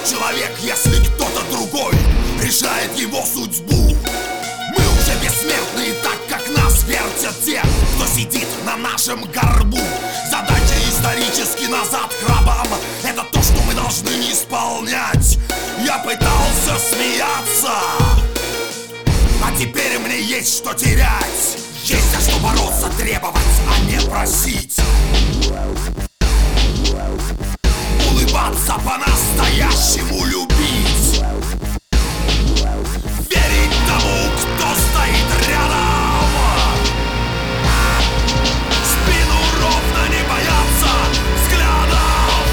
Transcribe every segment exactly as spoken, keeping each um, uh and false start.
тот человек, если кто-то другой решает его судьбу? Мы уже бессмертные, так как нас вертят те, кто сидит на нашем горбу. Задача исторически назад к рабам — это то, что мы должны исполнять. Я пытался смеяться, а теперь мне есть что терять. Есть за что бороться, требовать, а не просить. Улыбаться по-настоящему, любить. Верить тому, кто стоит рядом. Спину ровно, не бояться взглядов.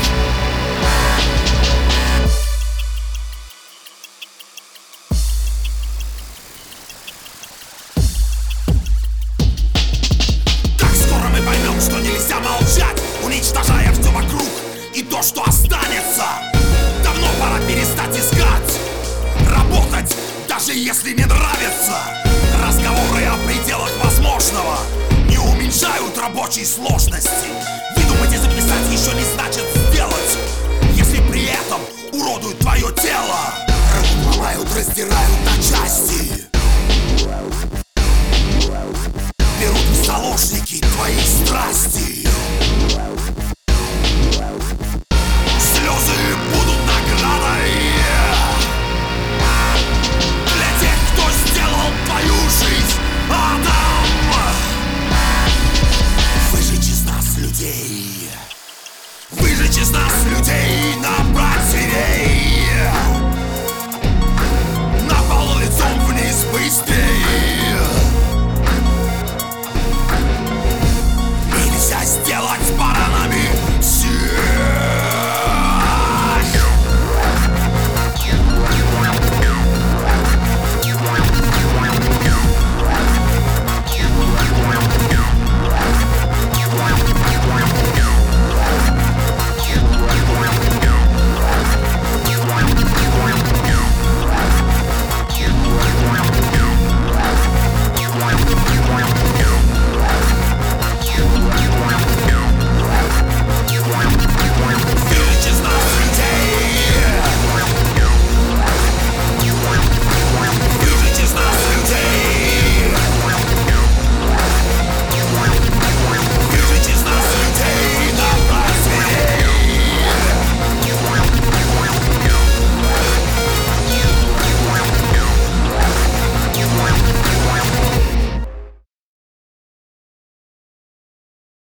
Так скоро мы поймем, что нельзя молчать, уничтожая все вокруг и то, что останется. Давно пора перестать искать, работать, даже если не нравится. Разговоры о пределах возможного не уменьшают рабочей сложности. Выдумать и записать еще не значит